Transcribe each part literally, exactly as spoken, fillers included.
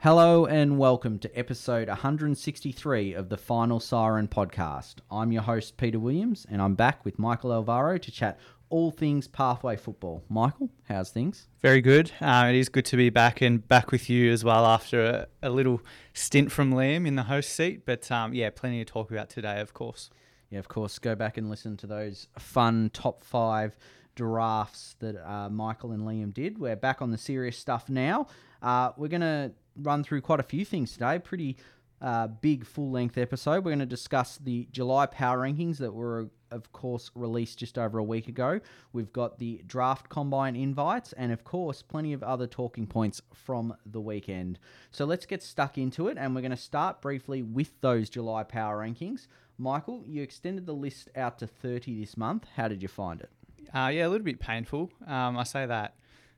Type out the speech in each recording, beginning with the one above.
Hello and welcome to episode one hundred sixty-three of the Final Siren podcast. I'm your host, Peter Williams, and I'm back with Michael Alvaro to chat all things Pathway football. Michael, how's things? Very good. Uh, it is good to be back and back with you as well after a, a little stint from Liam in the host seat. But um, yeah, plenty to talk about today, of course. Yeah, of course. Go back and listen to those fun top five drafts that uh, Michael and Liam did. We're back on the serious stuff now. Uh, we're going to run through quite a few things today. Pretty uh, big full-length episode. We're going to discuss the July power rankings that were, of course, released just over a week ago. We've got the draft combine invites and, of course, plenty of other talking points from the weekend. So let's get stuck into it, and we're going to start briefly with those July power rankings. Michael, you extended the list out to thirty this month. How did you find it? Uh, yeah, a little bit painful. Um, I say that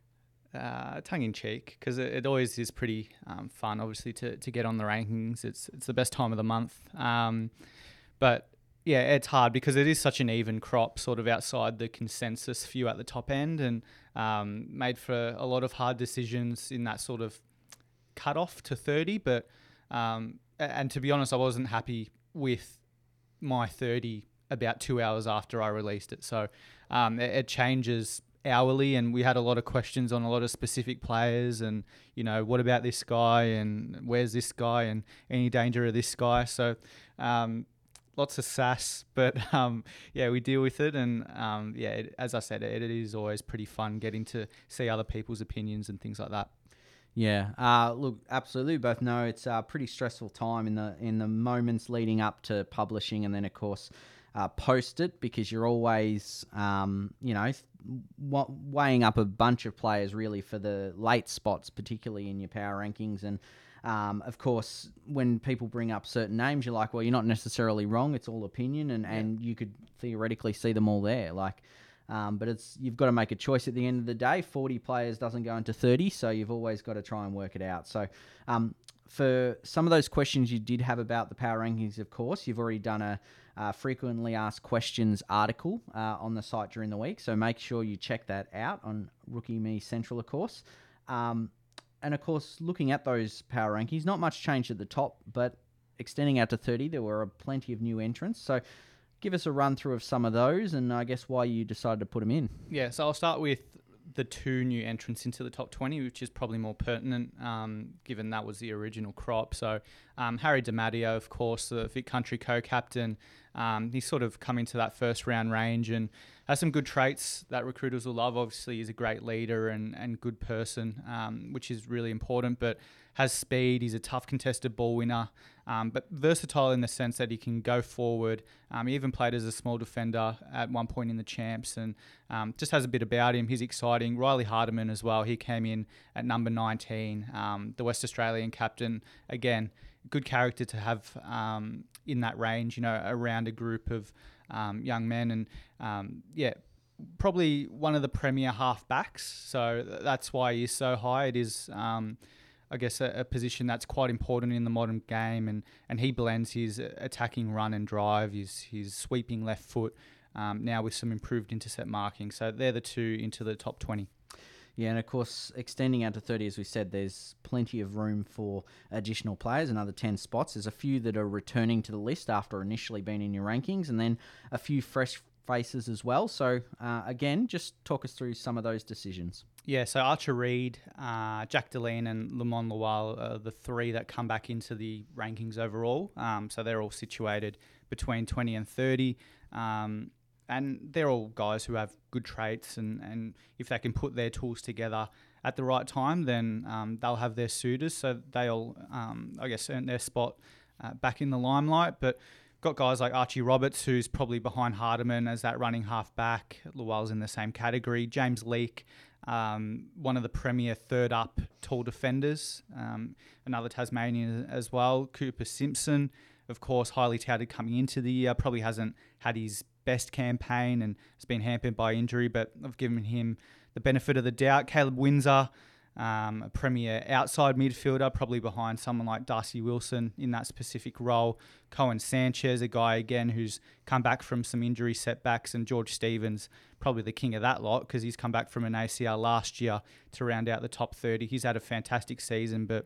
uh, tongue-in-cheek because it, it always is pretty um, fun, obviously, to, to get on the rankings. It's it's the best time of the month. Um, but, yeah, it's hard because it is such an even crop sort of outside the consensus few at the top end and um, made for a lot of hard decisions in that sort of cut-off to thirty. But um, and to be honest, I wasn't happy with my thirty about two hours after I released it. So um, it, it changes hourly, and we had a lot of questions on a lot of specific players and, you know, what about this guy and where's this guy and any danger of this guy. So um, lots of sass, but um, yeah, we deal with it. And um, yeah, it, as I said, it, it is always pretty fun getting to see other people's opinions and things like that. Yeah, uh, look, absolutely. We both know it's a pretty stressful time in the in the moments leading up to publishing, and then of course uh, post it, because you're always, um, you know, w- weighing up a bunch of players really for the late spots, particularly in your power rankings. And um, of course, when people bring up certain names, you're like, well, you're not necessarily wrong. It's all opinion, and, yeah. and you could theoretically see them all there, like. Um, but it's you've got to make a choice at the end of the day. forty players doesn't go into thirty, so you've always got to try and work it out. So um, for some of those questions you did have about the power rankings, of course, you've already done a uh, frequently asked questions article uh, on the site during the week. So make sure you check that out on Rookie Me Central, of course. Um, and, of course, looking at those power rankings, not much changed at the top, but extending out to thirty, there were plenty of new entrants. So give us a run through of some of those, and I guess why you decided to put them in. Yeah, so I'll start with the two new entrants into the top twenty, which is probably more pertinent, um, given that was the original crop. So um, Harry DiMatteo, of course, the Vic Country co-captain, um, he's sort of come into that first round range and has some good traits that recruiters will love. Obviously, he's a great leader and, and good person, um, which is really important, but has speed. He's a tough contested ball winner, um, but versatile in the sense that he can go forward. Um, he even played as a small defender at one point in the champs, and um, just has a bit about him. He's exciting. Riley Hardiman as well. He came in at number nineteen, um, the West Australian captain. Again, good character to have um, in that range, you know, around a group of um, young men. And um, yeah, probably one of the premier half-backs. So that's why he's so high. It is... Um, I guess, a, a position that's quite important in the modern game, and, and he blends his attacking run and drive, his, his sweeping left foot, um, now with some improved intercept marking. So they're the two into the top twenty. Yeah, and of course, extending out to thirty, as we said, there's plenty of room for additional players, another ten spots. There's a few that are returning to the list after initially being in your rankings, and then a few fresh faces as well. So uh, again, just talk us through some of those decisions. Yeah, so Archer Reed, uh, Jack Deline and Lamont Lawal are the three that come back into the rankings overall. Um, so they're all situated between twenty and thirty. Um, and they're all guys who have good traits, and, and if they can put their tools together at the right time, then um, they'll have their suitors. So they'll, um, I guess, earn their spot uh, back in the limelight. But got guys like Archie Roberts, who's probably behind Hardiman as that running half back. Lawal's in the same category. James Leake, um, one of the premier third up tall defenders, um, another Tasmanian as well. Cooper Simpson, of course, highly touted coming into the year, probably hasn't had his best campaign and has been hampered by injury, but I've given him the benefit of the doubt. Caleb Windsor, Um, a premier outside midfielder, probably behind someone like Darcy Wilson in that specific role. Cohen Sanchez, a guy, again, who's come back from some injury setbacks, and George Stevens, probably the king of that lot because he's come back from an A C L last year to round out the top thirty. He's had a fantastic season, but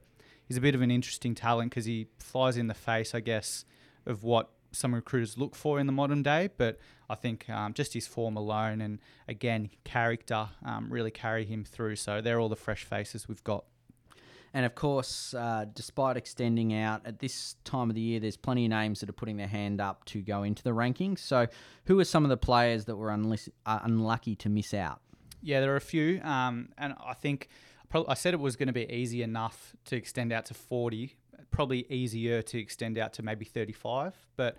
he's a bit of an interesting talent because he flies in the face, I guess, of what some recruiters look for in the modern day. But I think um, just his form alone and, again, character um, really carry him through. So they're all the fresh faces we've got. And of course, uh, despite extending out at this time of the year, there's plenty of names that are putting their hand up to go into the rankings. So who are some of the players that were unlis- uh, unlucky to miss out? Yeah, there are a few. Um, and I think probably, I said it was going to be easy enough to extend out to forty, probably easier to extend out to maybe thirty-five. But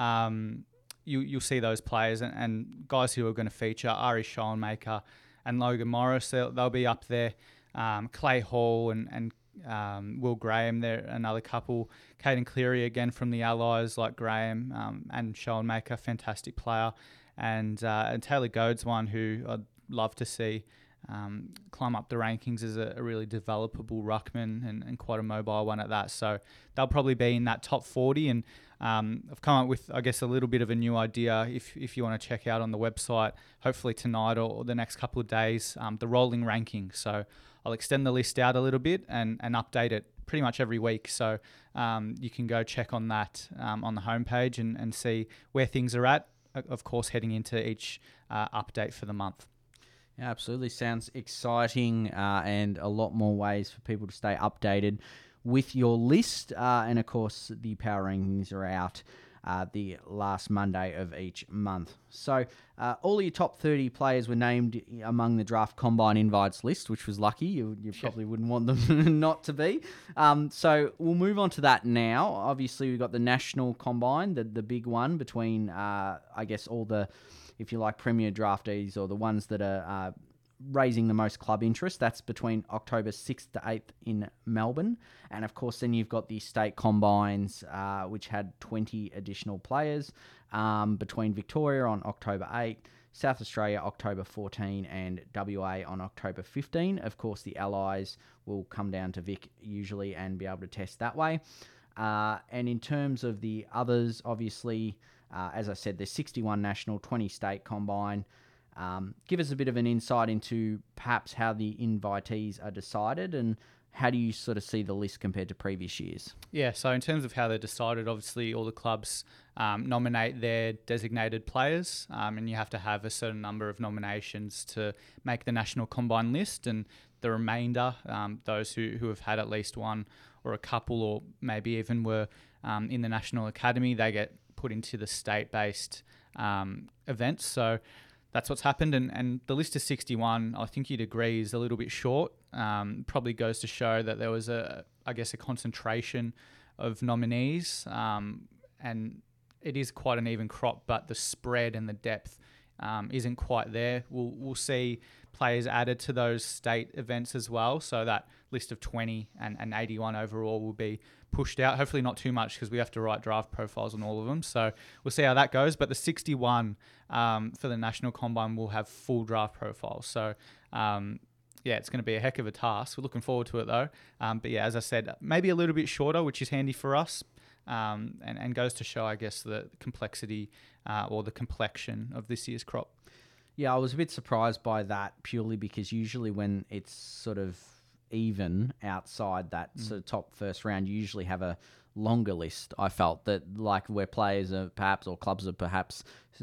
um, you, you'll see those players and, and guys who are going to feature, Ari Schoenmaker and Logan Morris, they'll, they'll be up there. Um, Clay Hall and, and Um, Will Graham, there another couple. Caden Cleary again from the Allies, like Graham um, and Schoenmaker, fantastic player, and uh, and Taylor Goad's one who I'd love to see um, climb up the rankings as a, a really developable ruckman and, and quite a mobile one at that. So they'll probably be in that top forty. And um, I've come up with, I guess, a little bit of a new idea. If if you want to check out on the website, hopefully tonight or, or the next couple of days, um, the rolling ranking. So I'll extend the list out a little bit and, and update it pretty much every week. So um, you can go check on that um, on the homepage and, and see where things are at, of course, heading into each uh, update for the month. Yeah, absolutely. Sounds exciting uh, and a lot more ways for people to stay updated with your list. Uh, and, of course, the power rankings are out Uh, the last Monday of each month. So uh, all of your top thirty players were named among the draft combine invites list, which was lucky. You, you probably wouldn't want them not to be. Um, so we'll move on to that now. Obviously, we've got the national combine, the, the big one between, uh, I guess, all the, if you like, premier draftees or the ones that are uh, raising the most club interest. That's between October sixth to eighth in Melbourne. And of course, then you've got the state combines, uh, which had twenty additional players um, between Victoria on October eighth, South Australia October fourteenth, and W A on October fifteenth. Of course, the Allies will come down to Vic usually and be able to test that way. Uh, and in terms of the others, obviously, uh, as I said, there's sixty-one national, twenty state combine. Um, give us a bit of an insight into perhaps how the invitees are decided and how do you sort of see the list compared to previous years? Yeah, so in terms of how they're decided, obviously all the clubs um, nominate their designated players um, and you have to have a certain number of nominations to make the national combine list, and the remainder, um, those who, who have had at least one or a couple or maybe even were um, in the National Academy, they get put into the state-based um, events. So that's what's happened, and, and the list of sixty-one, I think you'd agree, is a little bit short. Um, probably goes to show that there was a, I guess, a concentration of nominees, um, and it is quite an even crop, but the spread and the depth um, isn't quite there. We'll we'll see players added to those state events as well, so that list of twenty and, and eighty-one overall will be pushed out. Hopefully not too much because we have to write draft profiles on all of them. So we'll see how that goes. But the sixty-one um, for the National Combine will have full draft profiles. So um, yeah, it's going to be a heck of a task. We're looking forward to it though. Um, but yeah, as I said, maybe a little bit shorter, which is handy for us. Um, and, and goes to show, I guess, the complexity uh, or the complexion of this year's crop. Yeah, I was a bit surprised by that purely because usually when it's sort of even outside that mm. sort of top first round, you usually have a longer list. I felt that like where players are perhaps or clubs are perhaps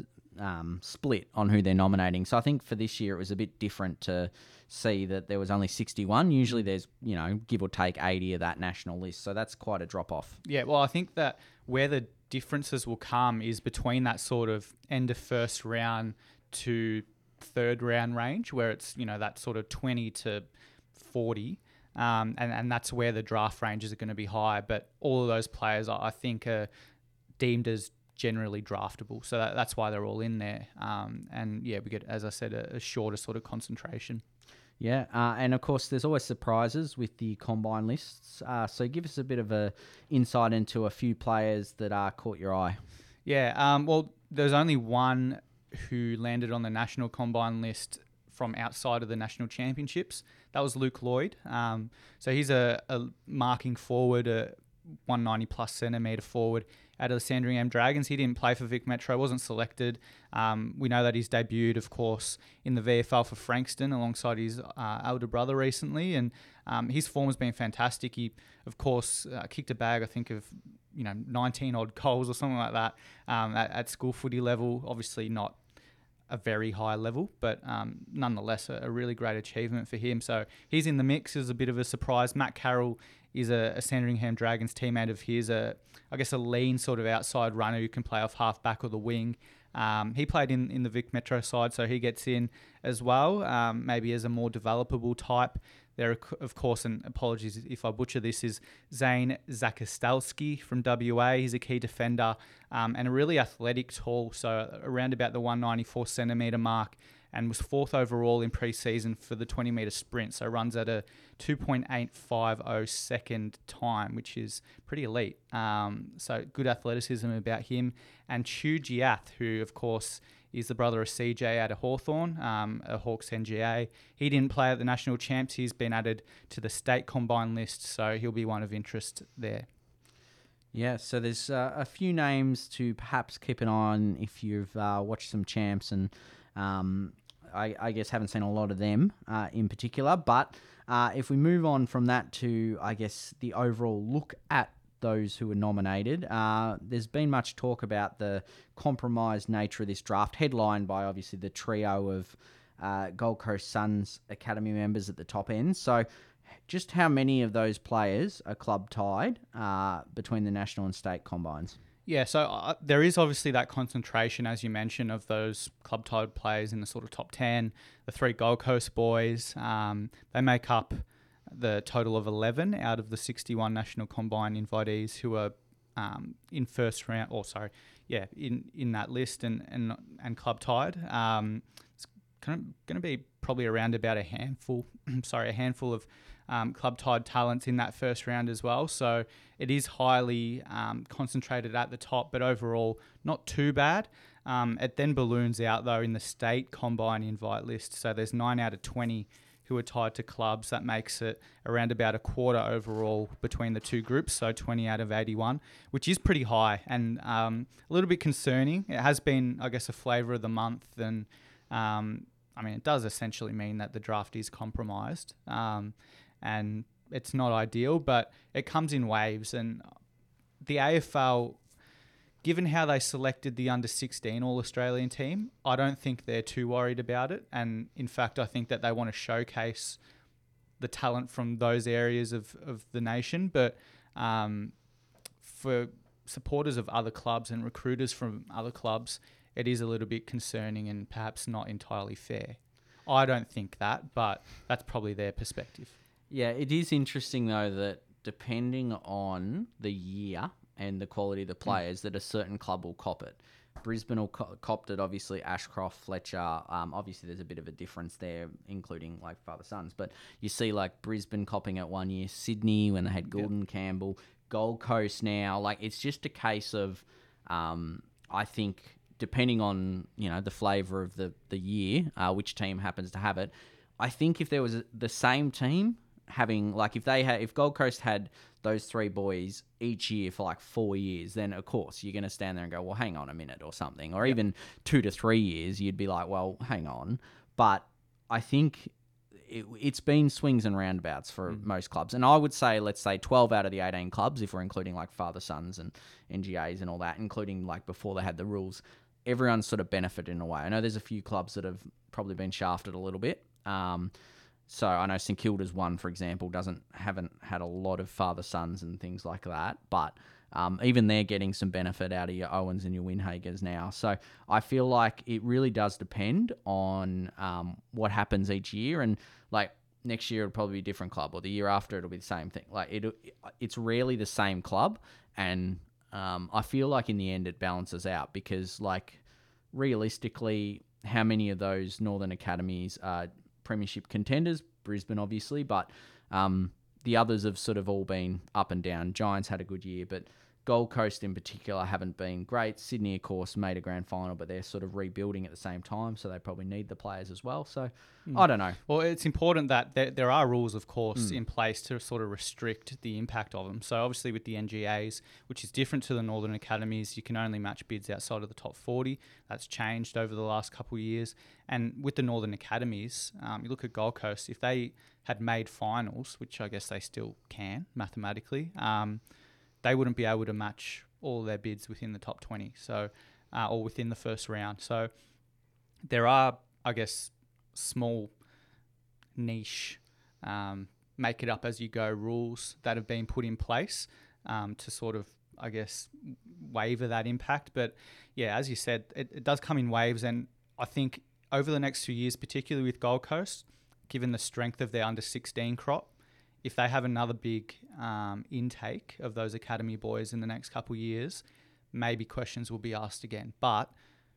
um, split on who they're nominating. So I think for this year it was a bit different to see that there was only sixty-one. Usually there's, you know, give or take eighty of that national list. So that's quite a drop off. Yeah, well, I think that where the differences will come is between that sort of end of first round to third round range where it's, you know, that sort of twenty to forty. Um, and, and that's where the draft ranges are going to be high. But all of those players, I think, are deemed as generally draftable. So that, that's why they're all in there. Um, and, yeah, we get, as I said, a, a shorter sort of concentration. Yeah, uh, and, of course, there's always surprises with the combine lists. Uh, so give us a bit of a insight into a few players that uh, caught your eye. Yeah, um, well, there's only one who landed on the national combine list from outside of the national championships. That was Luke Lloyd. Um, so he's a, a marking forward, a one ninety plus centimetre forward. out of the Sandringham Dragons. He didn't play for Vic Metro, wasn't selected. Um, we know that he's debuted, of course, in the V F L for Frankston alongside his uh, elder brother recently, and um, his form has been fantastic. He, of course, uh, kicked a bag, I think, of you know nineteen odd goals or something like that um, at, at school footy level. Obviously not a very high level, but um, nonetheless a, a really great achievement for him. So he's in the mix as a bit of a surprise. Matt Carroll is a, a Sandringham Dragons teammate of his, a, I guess a lean sort of outside runner who can play off half back or the wing. Um, he played in, in the Vic Metro side, so he gets in as well, um, maybe as a more developable type. There, of course, and apologies if I butcher this, is Zane Zakostalski from W A. He's a key defender um, and a really athletic tall, so around about the one ninety-four centimetre mark, and was fourth overall in pre-season for the twenty metre sprint, so runs at a two point eight five oh second time, which is pretty elite. Um, so good athleticism about him. And Chu Giath, who, of course, is the brother of C J out of Hawthorn, um, a Hawks N G A. He didn't play at the national champs. He's been added to the state combine list, so he'll be one of interest there. Yeah, so there's uh, a few names to perhaps keep an eye on if you've uh, watched some champs, and um, I, I guess haven't seen a lot of them uh, in particular. But uh, if we move on from that to, I guess, the overall look at those who were nominated, uh, there's been much talk about the compromised nature of this draft, headlined by obviously the trio of uh, Gold Coast Suns Academy members at the top end. So just how many of those players are club tied uh, between the national and state combines? Yeah, so uh, there is obviously that concentration, as you mentioned, of those club tied players in the sort of top ten. The three Gold Coast boys, um, they make up the total of eleven out of the sixty-one national combine invitees who are um, in first round, or sorry, yeah, in, in that list and and, and club tied. Um, it's kind of going to be probably around about a handful, sorry, a handful of um, club tied talents in that first round as well. So it is highly um, concentrated at the top, but overall not too bad. Um, it then balloons out though in the state combine invite list. So there's nine out of twenty who are tied to clubs. That makes it around about a quarter overall between the two groups, so twenty out of eighty-one, which is pretty high and um, a little bit concerning. It has been, I guess, a flavour of the month, and um, I mean, it does essentially mean that the draft is compromised, um, and it's not ideal, but it comes in waves, and the A F L, given how they selected the under sixteen All-Australian team, I don't think they're too worried about it. And in fact, I think that they want to showcase the talent from those areas of, of the nation. But um, for supporters of other clubs and recruiters from other clubs, it is a little bit concerning and perhaps not entirely fair. I don't think that, but that's probably their perspective. Yeah, it is interesting, though, that depending on the year and the quality of the players, mm. that a certain club will cop it. Brisbane will co- copped it, obviously, Ashcroft, Fletcher. Um, obviously, there's a bit of a difference there, including, like, father sons. But you see, like, Brisbane copping it one year, Sydney when they had Gordon yep. Campbell, Gold Coast now. Like, it's just a case of, um, I think, depending on, you know, the flavour of the, the year, uh, which team happens to have it, I think if there was a, the same team having, like, if they had, if Gold Coast had those three boys each year for like four years, then of course you're going to stand there and go, well, hang on a minute or something. Or yep. even two to three years, you'd be like, well, hang on. But I think it, it's been swings and roundabouts for mm. most clubs. And I would say, let's say twelve out of the eighteen clubs, if we're including like father sons and N G As and all that, including like before they had the rules, everyone's sort of benefited in a way. I know there's a few clubs that have probably been shafted a little bit. Um, So I know St Kilda's one, for example, doesn't haven't had a lot of father sons and things like that, but um, even they're getting some benefit out of your Owens and your Winhagers now. So I feel like it really does depend on um, what happens each year, and like next year it'll probably be a different club, or the year after it'll be the same thing. Like it, it's rarely the same club, and um, I feel like in the end it balances out because, like, realistically, how many of those Northern Academies are premiership contenders? Brisbane, obviously, but um, the others have sort of all been up and down. Giants had a good year, but Gold Coast in particular haven't been great. Sydney, of course, made a grand final, but they're sort of rebuilding at the same time, so they probably need the players as well. So mm. I don't know. Well, it's important that there, there are rules, of course, mm. in place to sort of restrict the impact of them. So obviously with the N G As, which is different to the Northern Academies, you can only match bids outside of the top forty. That's changed over the last couple of years. And with the Northern Academies, um, you look at Gold Coast, if they had made finals, which I guess they still can mathematically, um, they wouldn't be able to match all their bids within the top twenty, so uh, or within the first round. So there are, I guess, small niche, um, make it up as you go rules that have been put in place um, to sort of, I guess, waver that impact. But yeah, as you said, it, it does come in waves, and I think over the next few years, particularly with Gold Coast, given the strength of their under sixteen crop, if they have another big um, intake of those academy boys in the next couple of years, maybe questions will be asked again. But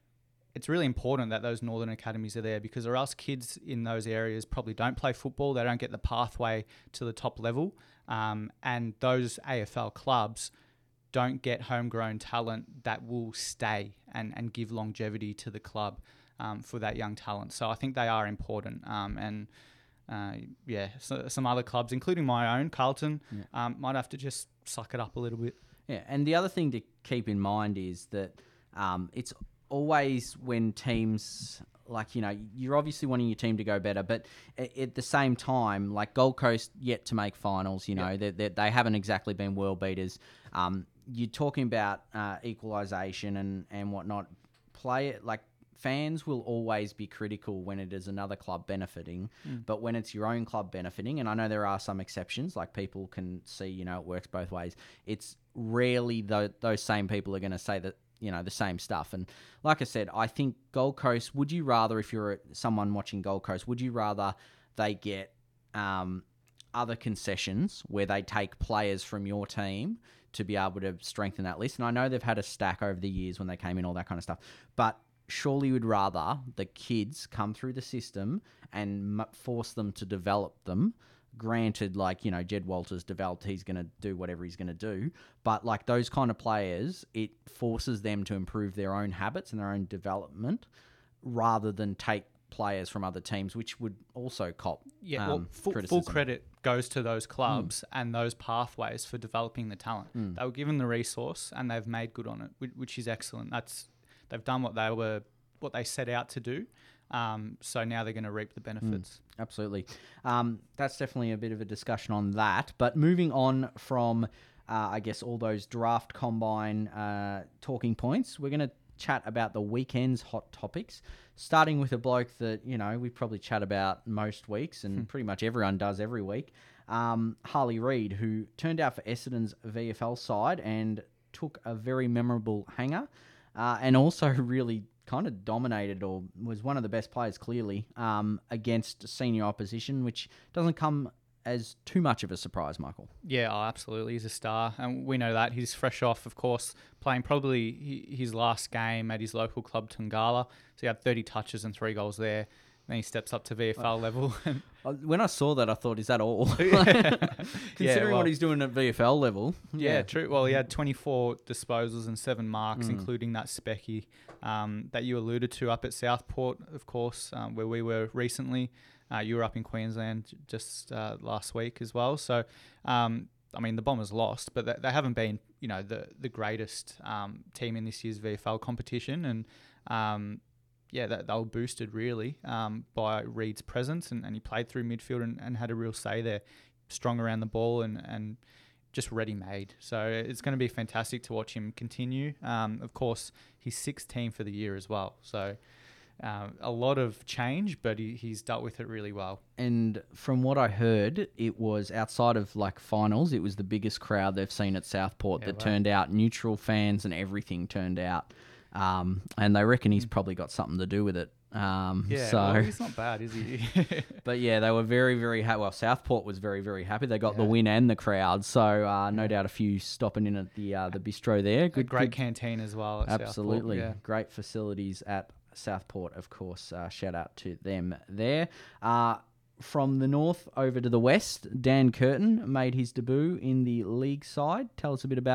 it's really important that those Northern Academies are there, because or else kids in those areas probably don't play football. They don't get the pathway to the top level. Um, and those A F L clubs don't get homegrown talent that will stay and, and give longevity to the club um, for that young talent. So I think they are important. Um, and Uh, yeah, so some other clubs, including my own, Carlton, yeah. um, might have to just suck it up a little bit. Yeah, and the other thing to keep in mind is that um, it's always when teams, like, you know, you're obviously wanting your team to go better, but at, at the same time, like Gold Coast yet to make finals, you know, yeah. they, they, they haven't exactly been world beaters. Um, you're talking about uh, equalisation and, and whatnot. Play it like... Fans will always be critical when it is another club benefiting, mm. but when it's your own club benefiting, and I know there are some exceptions, like people can see, you know, it works both ways. It's rarely th- those same people are going to say that, you know, the same stuff. And like I said, I think Gold Coast, would you rather, if you're someone watching Gold Coast, would you rather they get um, other concessions where they take players from your team to be able to strengthen that list? And I know they've had a stack over the years when they came in, all that kind of stuff, but surely you'd rather the kids come through the system and m- force them to develop them. Granted, like, you know, Jed Walters developed, he's going to do whatever he's going to do. But like those kind of players, it forces them to improve their own habits and their own development rather than take players from other teams, which would also cop yeah, um, well, full, full credit goes to those clubs mm. and those pathways for developing the talent. Mm. They were given the resource and they've made good on it, which is excellent. That's They've done what they were, what they set out to do. Um, so now they're going to reap the benefits. Mm, absolutely. Um, that's definitely a bit of a discussion on that. But moving on from, uh, I guess, all those draft combine uh, talking points, we're going to chat about the weekend's hot topics, starting with a bloke that, you know, we probably chat about most weeks and hmm. pretty much everyone does every week. Um, Harley Reid, who turned out for Essendon's V F L side and took a very memorable hanger. Uh, and also really kind of dominated, or was one of the best players clearly, um, against senior opposition, which doesn't come as too much of a surprise, Michael. Yeah, oh, absolutely. He's a star. And we know that. He's fresh off, of course, playing probably his last game at his local club, Tungala. So he had thirty touches and three goals there. Then he steps up to V F L oh. level. When I saw that, I thought, is that all? Considering yeah, well, what he's doing at V F L level. Yeah, yeah, true. Well, he had twenty-four disposals and seven marks, mm. including that specky um, that you alluded to up at Southport, of course, um, where we were recently. Uh, you were up in Queensland just uh, last week as well. So, um, I mean, the Bombers lost, but they, they haven't been, you know, the, the greatest um, team in this year's V F L competition. And, um, yeah, they, they were boosted really um, by Reid's presence, and, and he played through midfield and, and had a real say there, strong around the ball and, and just ready-made. So it's going to be fantastic to watch him continue. Um, of course, he's sixteen for the year as well. So um, a lot of change, but he, he's dealt with it really well. And from what I heard, it was outside of like finals, it was the biggest crowd they've seen at Southport yeah, that wow. turned out. Neutral fans and everything turned out. Um, and they reckon he's probably got something to do with it. Um, yeah, so, well, he's not bad, is he? But yeah, they were very, very happy. Well, Southport was very, very happy. They got yeah. the win and the crowd. So uh, no yeah. doubt a few stopping in at the uh, the bistro there. Good, a great good. canteen as well at Absolutely. Southport. Yeah. Great facilities at Southport, of course. Uh, shout out to them there. Uh, from the north over to the west, Dan Curtin made his debut in the league side. Tell us a bit about it.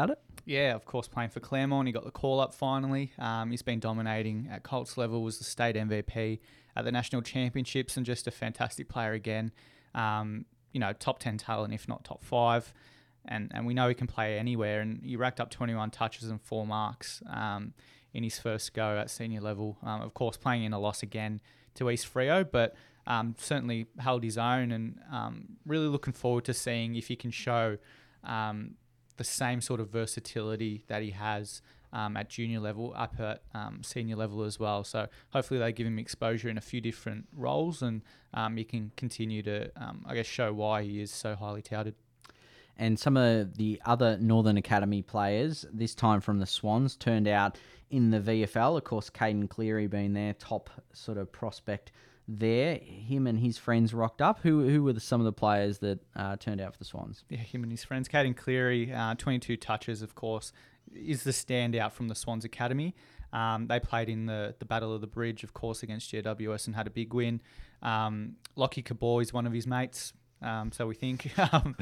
Yeah, of course, playing for Claremont. He got the call-up finally. Um, he's been dominating at Colts level, was the state M V P at the National Championships, and just a fantastic player again. Um, you know, top ten talent, if not top five. And and we know he can play anywhere. And he racked up twenty-one touches and four marks um, in his first go at senior level. Um, of course, playing in a loss again to East Freo, but um, certainly held his own, and um, really looking forward to seeing if he can show um, the same sort of versatility that he has um, at junior level, up at um, senior level as well. So hopefully they give him exposure in a few different roles, and um, he can continue to, um, I guess, show why he is so highly touted. And some of the other Northern Academy players, this time from the Swans, turned out in the V F L. Of course, Caden Cleary being their top sort of prospect there. Him and his friends rocked up. Who who were the, some of the players that uh, turned out for the Swans? Yeah, him and his friends. Caden Cleary, uh, twenty-two touches, of course, is the standout from the Swans Academy. Um, they played in the, the Battle of the Bridge, of course, against G W S and had a big win. Um, Lockie Cabor is one of his mates. Um, so we think, um,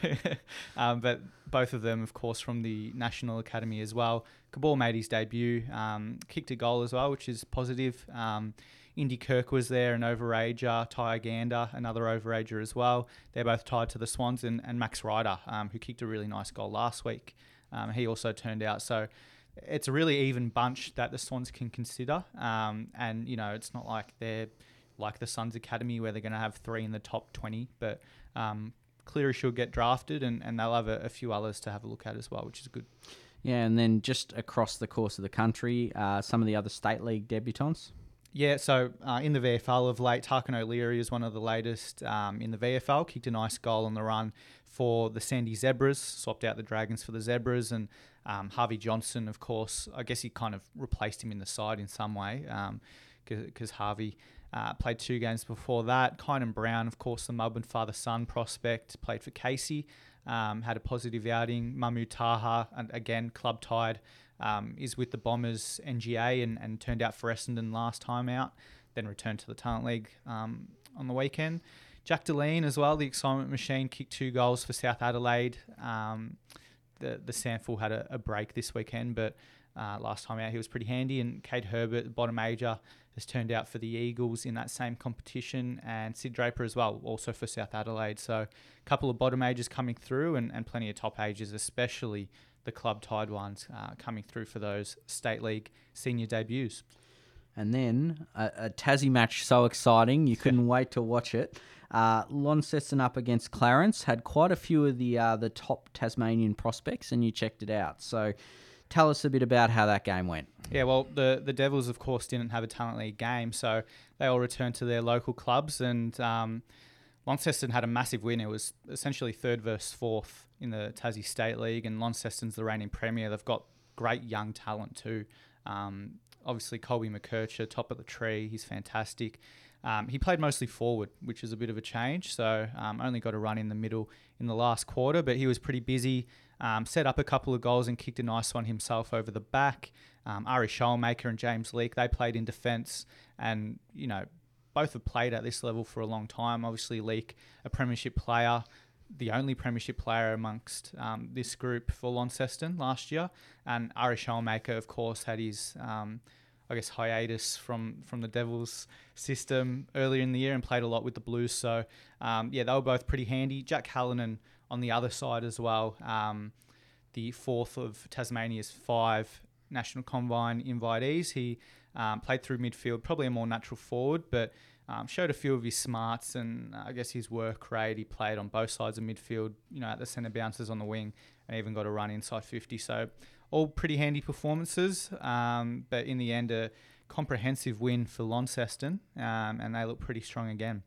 um, but both of them, of course, from the National Academy as well. Cabor made his debut, um, kicked a goal as well, which is positive. Um, Indy Kirk was there, an overager. Ty Gander, another overager as well. They're both tied to the Swans, and, and Max Ryder, um, who kicked a really nice goal last week. Um, he also turned out. So it's a really even bunch that the Swans can consider. Um, and, you know, it's not like they're like the Suns Academy where they're going to have three in the top twenty, but um, Cleary should get drafted, and, and they'll have a, a few others to have a look at as well, which is good. Yeah, and then just across the course of the country, uh, some of the other state league debutants. Yeah, so uh, in the V F L of late, Tarkin O'Leary is one of the latest um, in the V F L, kicked a nice goal on the run for the Sandy Zebras, swapped out the Dragons for the Zebras, and um, Harvey Johnson, of course, I guess he kind of replaced him in the side in some way, because um, Harvey... Uh, played two games before that. Kynan Brown, of course, the Melbourne father-son prospect, played for Casey, um, had a positive outing. Mamu Taha, and again, club tied, um, is with the Bombers N G A and, and turned out for Essendon last time out, then returned to the Talent League um, on the weekend. Jack Deline as well, the excitement machine, kicked two goals for South Adelaide. Um, the, the Sandful had a, a break this weekend, but uh, last time out he was pretty handy. And Kate Herbert, the bottom major, has turned out for the Eagles in that same competition, and Sid Draper as well, also for South Adelaide. So a couple of bottom ages coming through, and, and plenty of top ages, especially the club-tied ones, uh, coming through for those State League senior debuts. And then a, a Tassie match so exciting, you couldn't wait to watch it. Uh, Launceston up against Clarence, had quite a few of the uh, the top Tasmanian prospects, and you checked it out. So tell us a bit about how that game went. Yeah, well, the, the Devils, of course, didn't have a Talent League game, so they all returned to their local clubs, and um, Launceston had a massive win. It was essentially third versus fourth in the Tassie State League, and Launceston's the reigning premier. They've got great young talent too. Um, obviously, Colby McKercher, top of the tree. He's fantastic. Um, he played mostly forward, which is a bit of a change, so um, only got a run in the middle in the last quarter, but he was pretty busy. Um, set up a couple of goals and kicked a nice one himself over the back. Um, Ari Schollmaker and James Leake, they played in defence, and, you know, both have played at this level for a long time. Obviously, Leake, a premiership player, the only premiership player amongst um, this group for Launceston last year. And Ari Schollmaker, of course, had his, um, I guess, hiatus from, from the Devils system earlier in the year and played a lot with the Blues. So, um, yeah, they were both pretty handy. Jack Hallinan on the other side as well, um, the fourth of Tasmania's five National Combine invitees. He um, played through midfield, probably a more natural forward, but um, showed a few of his smarts and uh, I guess his work rate. He played on both sides of midfield, you know, at the centre bounces on the wing, and even got a run inside fifty. So all pretty handy performances, um, but in the end, a comprehensive win for Launceston, um, and they look pretty strong again.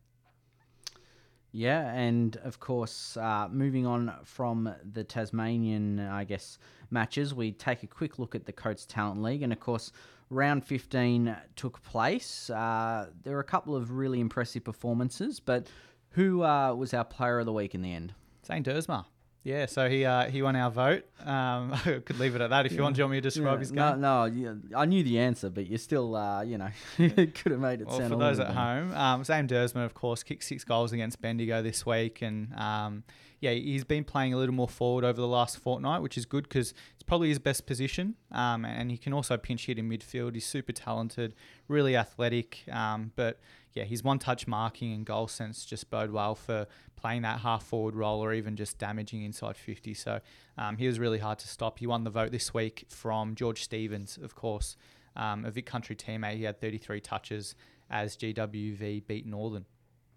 Yeah, and of course, uh, moving on from the Tasmanian, I guess, matches, we take a quick look at the Coates Talent League. And of course, round fifteen took place. Uh, there were a couple of really impressive performances, but who uh, was our player of the week in the end? Zane Dersma. Yeah, so he uh, he won our vote. Um, I could leave it at that if yeah. you want. Do you want me to describe yeah. his game? No, no, yeah, I knew the answer, but you still, uh, you know, could have made it well, sound for a those little at better. home, um, Zane Dersma, of course, kicked six goals against Bendigo this week, and um, yeah, he's been playing a little more forward over the last fortnight, which is good because it's probably his best position. Um, and he can also pinch hit in midfield. He's super talented, really athletic. Um, but yeah, his one-touch marking and goal sense just bode well for playing that half-forward role or even just damaging inside fifty. So um, he was really hard to stop. He won the vote this week from George Stevens, of course, um, a Vic Country teammate. He had thirty-three touches as G W V beat Northern.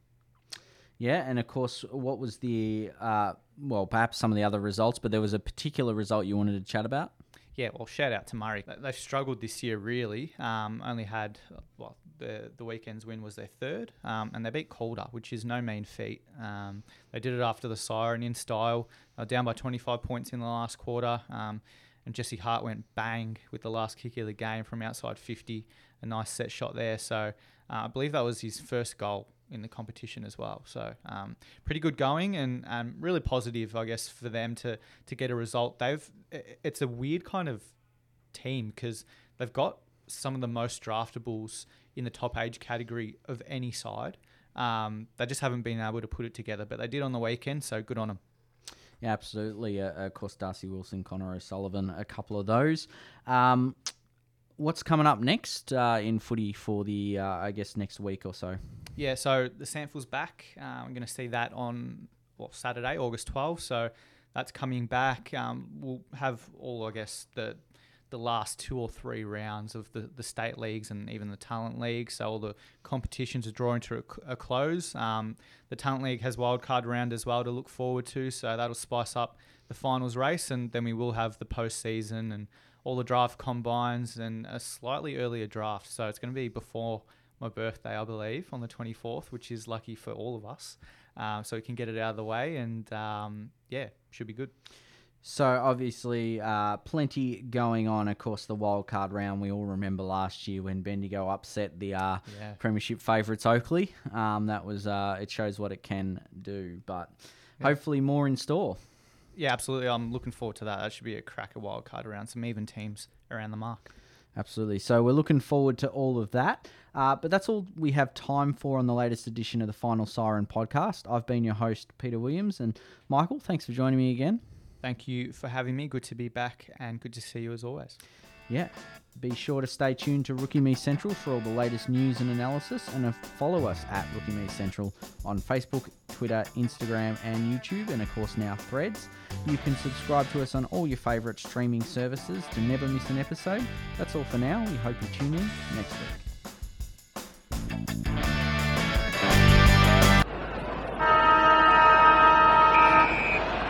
Yeah, and of course, what was the, uh, well, perhaps some of the other results, but there was a particular result you wanted to chat about? Yeah, well, shout out to Murray. They've struggled this year, really. Um, only had, well, the the weekend's win was their third, um, and they beat Calder, which is no mean feat. Um, they did it after the siren in style. They were down by twenty-five points in the last quarter, um, and Jesse Hart went bang with the last kick of the game from outside fifty. A nice set shot there. So uh, I believe that was his first goal in the competition as well. So um, pretty good going and um, really positive, I guess, for them to to get a result. They've it's a weird kind of team because they've got some of the most draftables in the top age category of any side. Um, they just haven't been able to put it together, but they did on the weekend, so good on them. Yeah, absolutely. Uh, of course, Darcy Wilson, Connor O'Sullivan, a couple of those. Um, what's coming up next uh, in footy for the, uh, I guess, next week or so? Yeah, so the Sandful's back. Uh, I'm going to see that on well Saturday, August twelfth. So that's coming back. Um, we'll have all, I guess, the the last two or three rounds of the, the state leagues and even the talent league. So all the competitions are drawing to a, a close. Um, the talent league has wildcard round as well to look forward to. So that'll spice up the finals race. And then we will have the postseason and all the draft combines and a slightly earlier draft. So it's going to be before my birthday, I believe, on the twenty-fourth, which is lucky for all of us. Um, so we can get it out of the way and, um, yeah, should be good. So obviously, uh, plenty going on. Of course, the wildcard round, we all remember last year when Bendigo upset the uh, Yeah. premiership favourites Oakley. Um, that was uh, it shows what it can do, but Yeah. hopefully more in store. Yeah, absolutely. I'm looking forward to that. That should be a cracker wildcard around some even teams around the mark. Absolutely. So we're looking forward to all of that. Uh, but that's all we have time for on the latest edition of the Final Siren podcast. I've been your host, Peter Williams, and Michael, thanks for joining me again. Thank you for having me. Good to be back and good to see you as always. Yeah. Be sure to stay tuned to Rookie Me Central for all the latest news and analysis, and follow us at Rookie Me Central on Facebook, Twitter, Instagram, and YouTube, and of course now Threads. You can subscribe to us on all your favourite streaming services to never miss an episode. That's all for now. We hope you tune in next week.